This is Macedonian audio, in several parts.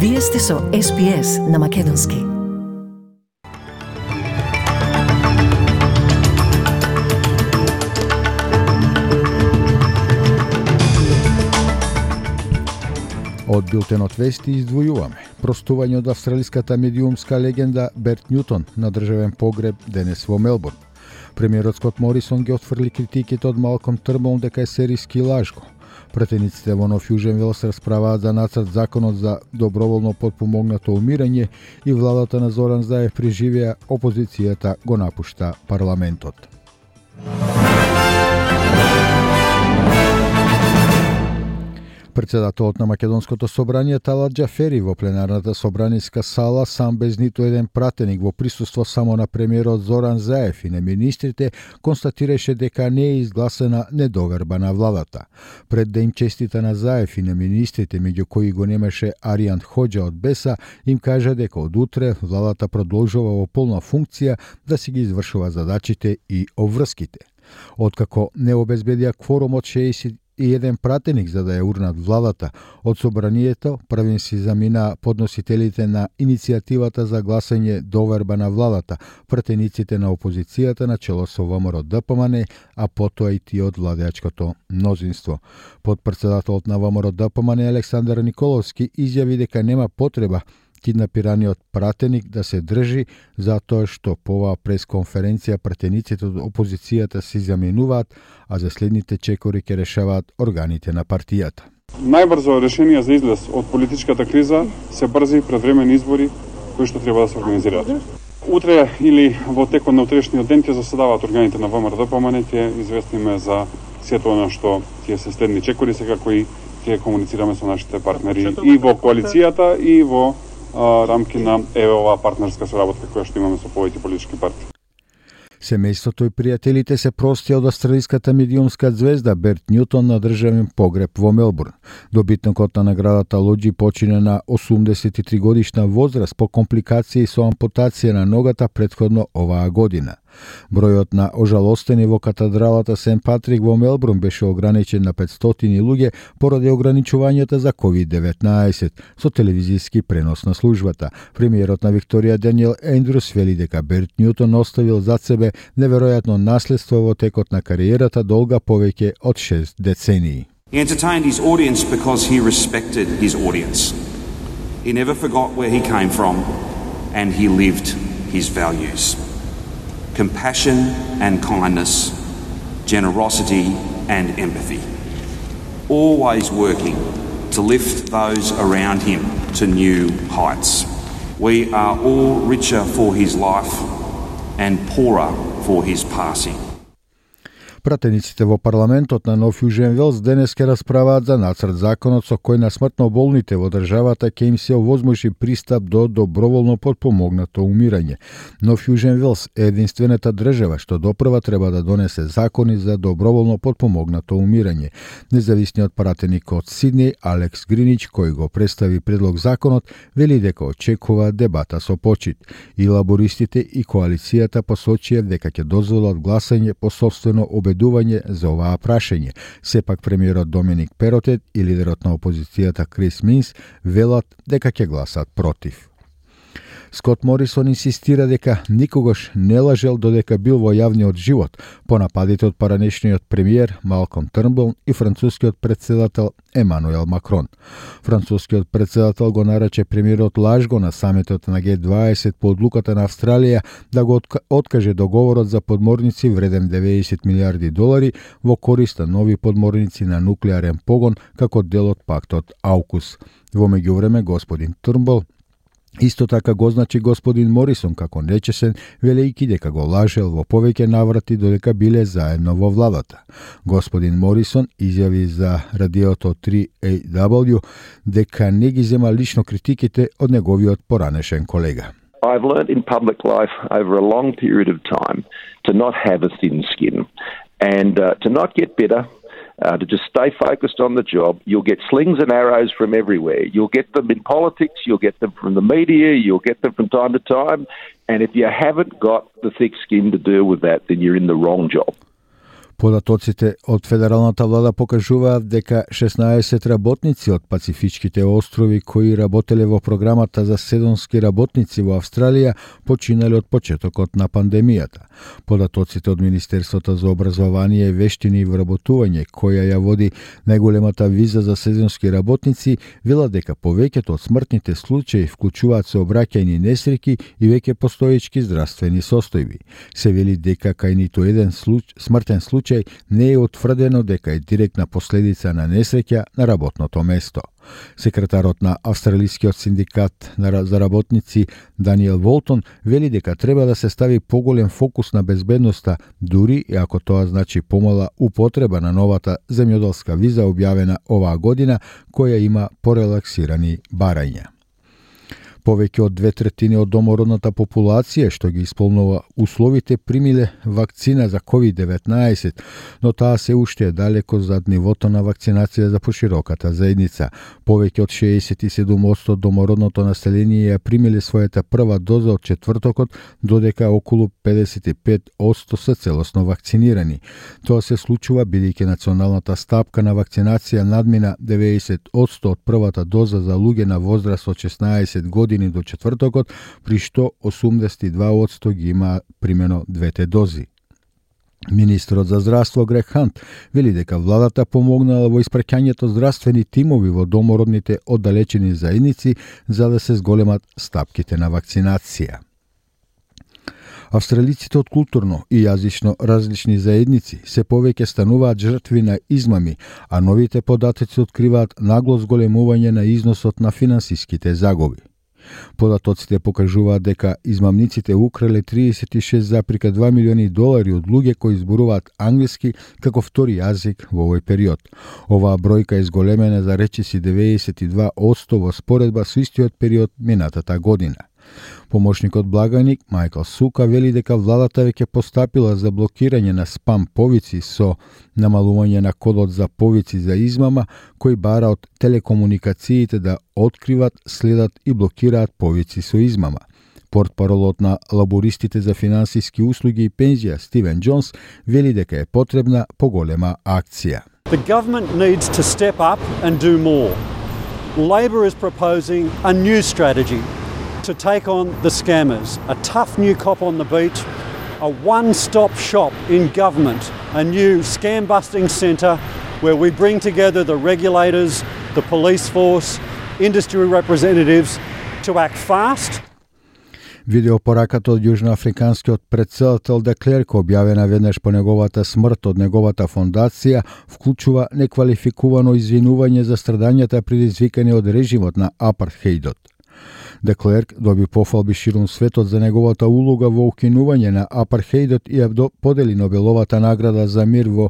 Вие сте со SPS на Македонски. Од билтенот вести издвојуваме простување од австралиската медиумска легенда Берт Њутон на државен погреб денес во Мелбурн. Премиерот Скот Морисон ги отфрли критиките од Малком Трнбул дека е серијски лажко. Пратениците во Нов Јужен Велс расправаат за нацрт законот за доброволно потпомогнато умирање и владата на Зоран Заев преживеа, опозицијата го напушта парламентот. Председателот на Македонското собрание Талат Џафери во пленарната собраниска сала сам без ниту еден пратеник во присуство само на премиерот Зоран Заев и на министрите констатираше дека не е изгласена недоверба на владата. Пред да им честита на Заев и на министрите, меѓу кои го немаше Аријан Хоџа од Беса, им кажа дека од утре владата продолжува во полна функција да си ги извршува задачите и обврските. Откако не обезбедија кворум од 61 пратеник за да ја урнат владата, од собранието првен си замина подносителите на иницијативата за гласање доверба на владата, пратениците на опозицијата на чело со ВМРО ДПМН, а потоа и тие од владеачкото мнозинство. Подпредседателот на ВМРО ДПМН Александар Николовски изјави дека нема потреба киднапираниот пратеник да се држи затоа што по оваа пресконференција пратениците од опозицијата се заменуваат, а за следните чекори ќе решаваат органите на партијата. Најбрзо решение за излез од политичката криза се брзи предвремени избори кои што треба да се организираат. Утре или во текот на утрешниот ден ќе заседаваат органите на ВМРО ДПМН, ќе известиме за сето она што ќе се следни чекори, секако и ќе комуницираме со нашите партнери и во коалицијата и во рамки на оваа партнерска соработка која што имаме со повеќе политички партии. Семејството и пријателите се простија од австралиската медиумска звезда Берт Њутон на државен погреб во Мелбурн. Добитникот на наградата Лоџи почина на 83 годишна возраст по компликации со ампутација на ногата претходно оваа година. Бројот на ожалостени во катедралата Сент Патрик во Мелбурн беше ограничен на 500 луѓе поради ограничувањата за COVID-19 со телевизиски пренос на службата. Премиерот на Викторија Даниел Ендрус вели дека Берт Њутон оставил зад себе неверојатно наследство во текот на кариерата долга повеќе од 6 децении. He entertained his audience because he respected his audience. He never forgot where he came from and he lived his values. Compassion and kindness, generosity and empathy. Always working to lift those around him to new heights. We are all richer for his life and poorer for his passing. Пратениците во парламентот на Нов Јужен Велс денес ќе расправаат за нацрт законот со кој на смртно болните во државата ќе им се овозможи пристап до доброволно потпомогнато умирање. Нов Јужен Велс е единствената држава што допрва треба да донесе закони за доброволно потпомогнато умирање. Независниот пратеник од Сиднеј Алекс Гринич, кој го представи предлог законот, вели дека очекува дебата со почит. И лабористите и коалицијата посочија дека ќе дозволат гласање по сопствено обедување за оваа прашање. Сепак премиерот Доминик Перотет и лидерот на опозицијата Крис Минс велат дека ќе гласат против. Скот Морисон инсистира дека никогаш не лажел додека бил во јавниот живот по нападите од поранешниот премиер Малком Трнбул и францускиот председател Емануел Макрон. Францускиот председател го нарече премиерот лажго на самитот на Г20 по одлуката на Австралија да го откаже договорот за подморници вреден 90 милиарди долари во корист на нови подморници на нуклеарен погон како дел од пактот AUKUS. Во меѓувреме господин Трнбул исто така го значи господин Морисон како нечесен, велејќи дека го лажел во повеќе наврати додека биле заедно во владата. Господин Морисон изјави за радиото 3AW дека не ги зема лично критиките од неговиот поранешен колега. I've learned in public life over a long period of time to not have a thin skin and to not get bitter. To just stay focused on the job. You'll get slings and arrows from everywhere. You'll get them in politics, you'll get them from the media, you'll get them from time to time. And if you haven't got the thick skin to deal with that, then you're in the wrong job. Податоците од федералната влада покажуваат дека 16 работници од Пацифичките острови кои работеле во програмата за сезонски работници во Австралија починале од почетокот на пандемијата. Податоците од Министерството за образование, вештини и вработување, која ја води најголемата виза за сезонски работници, велат дека повеќето од смртните случаи вклучуваат сообраќајни несреќи и веќе постоечки здравствени состојби. Се вели дека кај ниту еден смртен случај не е утврдено дека е директна последица на несреќа на работното место. Секретарот на Австралискиот синдикат за работници Даниел Волтон вели дека треба да се стави поголем фокус на безбедноста, дури и ако тоа значи помала употреба на новата земјоделска виза објавена оваа година, која има порелаксирани барања. Повеќе од 2/3 од домородната популација што ги исполнува условите примиле вакцина за COVID-19, но таа се уште е далеко зад нивото на вакцинација за пошироката заедница. Повеќе од 67% од домородното население ја примиле својата прва доза од четвртокот, додека околу 55% се целосно вакцинирани. Тоа се случува бидејќи националната стапка на вакцинација надмина 90% од првата доза за луѓе на возраст од 16 години до четвртокот, при што 82% ги има примено двете дози. Министрот за здравство Грег Хант вели дека владата помогнала во испраќањето здравствени тимови во домородните оддалечени заедници за да се зголемат стапките на вакцинација. Австралиците од културно и јазично различни заедници се повеќе стануваат жртви на измами, а новите податоци откриваат нагло зголемување на износот на финансиските загуби. Податоците покажуваат дека измамниците украле $36,2 милиони од луѓе кои зборуваат англиски како втори јазик во овој период. Оваа бројка е зголемена за речиси 92% во споредба со истиот период минатата година. Помошникот благаник Мајкл Сука вели дека владата веќе постапила за блокирање на спам повици со намалување на кодот за повици за измама, кои бара од телекомуникациите да откриват, следат и блокираат повици со измама. Портпаролот на лабористите за финансиски услуги и пензија Стивен Џонс вели дека е потребна поголема акција. The government needs to step up and do more. Labor is proposing a new strategy to take on the scammers, a tough new cop on the beat, a one-stop shop in government, a new scam-busting centre where we bring together the regulators, the police force, industry representatives to act fast. Видеопораката од јужноафриканскиот претседател де Клерк, објавена веднаш по неговата смрт од неговата фондација, вклучува неквалификувано извинување за страдањата предизвикани од режимот на апартхеидот. Де Клерк доби пофалби ширум светот за неговата улога во укинување на апартхеидот и ја подели Нобеловата награда за мир во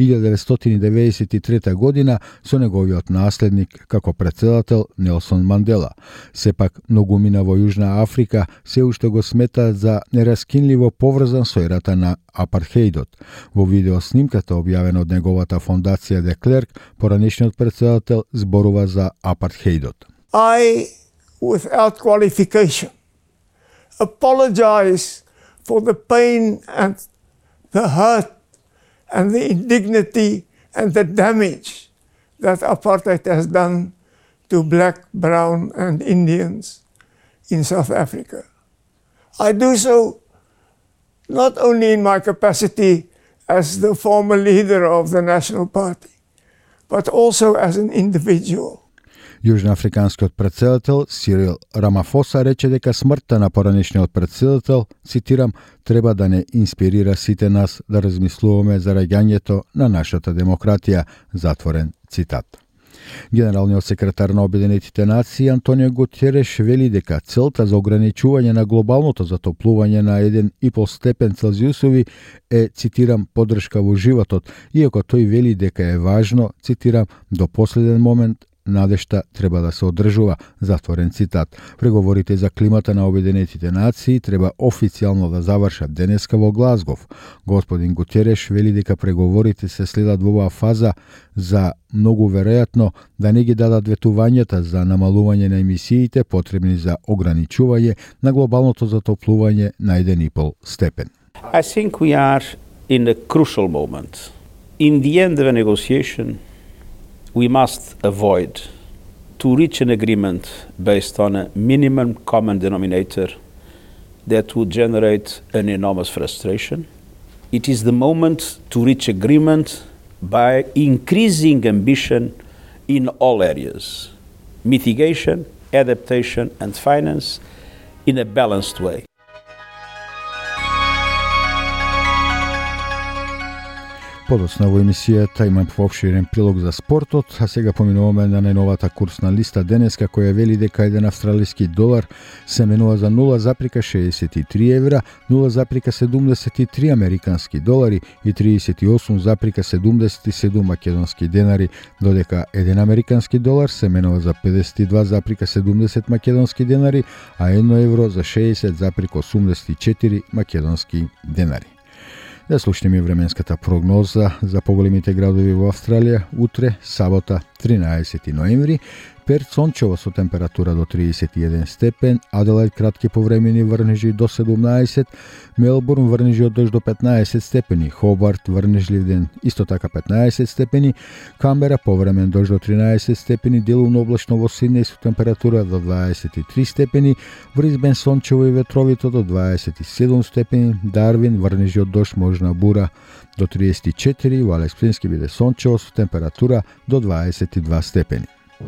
1993 година со неговиот наследник како претседател Нелсон Мандела. Сепак, многумина во Јужна Африка се уште го сметаат за нераскинливо поврзан со ерата на апартхеидот. Во видеоснимката објавена од неговата фондација Де Клерк, поранешниот претседател зборува за апартхеидот. Without qualification, apologize for the pain and the hurt and the indignity and the damage that apartheid has done to black, brown and Indians in South Africa. I do so not only in my capacity as the former leader of the National Party, but also as an individual. Јужноафриканскиот претседател Сирил Рамафоса рече дека смртта на поранешниот претседател, цитирам, треба да не инспирира сите нас да размислуваме за раѓањето на нашата демократија, затворен цитат. Генералниот секретар на Обединетите нации Антонио Гутереш вели дека целта за ограничување на глобалното затоплување на 1,5 степен Целзиусови е, цитирам, поддршка во животот, иако тој вели дека е важно, цитирам, до последен момент надежта треба да се одржува, затворен цитат. Преговорите за климата на Обединетите нации треба официјално да завршат денеска во Глазгов. Господин Гутереш вели дека преговорите се следат во оваа фаза за многу веројатно да не ги дадат ветувањата за намалување на емисиите потребни за ограничување на глобалното затоплување на 1,5 степен. I think we are in a crucial moment. In the end of a negotiation, we must avoid to reach an agreement based on a minimum common denominator that would generate an enormous frustration. It is the moment to reach agreement by increasing ambition in all areas, mitigation, adaptation and finance in a balanced way. Подоцна во емисијата имам поопширен прилог за спортот, а сега поминуваме на најновата курсна листа денеска која вели дека еден австралиски долар се менува за 0,63 евра, 0,73 американски долари и 38,77 македонски денари, додека еден американски долар се менува за 52,70 македонски денари, а 1 евро за 60,84 македонски денари. Да слушнеме временската прогноза за поголемите градови во Австралија. Утре, сабота, 13 ноември, Перт сончево со температура до 31 степен, Аделајд кратки повремени врнежи до 17, Мелбурн врнежи од дожд до 15 степени, Хобарт врнежлив ден исто така 15 степени, Камбера повремен дожд до 13 степени, делумно облачно во Сиднеј со температура до 23 степени, Брисбен сончево и ветровито до 27 степени, Дарвин врнежи од дожд можна бура до 34, во Алекс Плинс биде сончево со температура до 22 степени.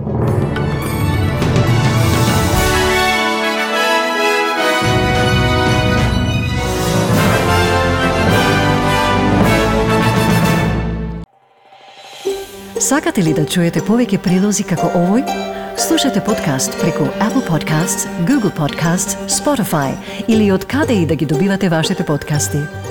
Сакате ли да чуете повеќе прилози како овој? Слушате подкаст преку Apple Podcasts, Google Podcasts, Spotify или од каде и да ги добивате вашите подкасти.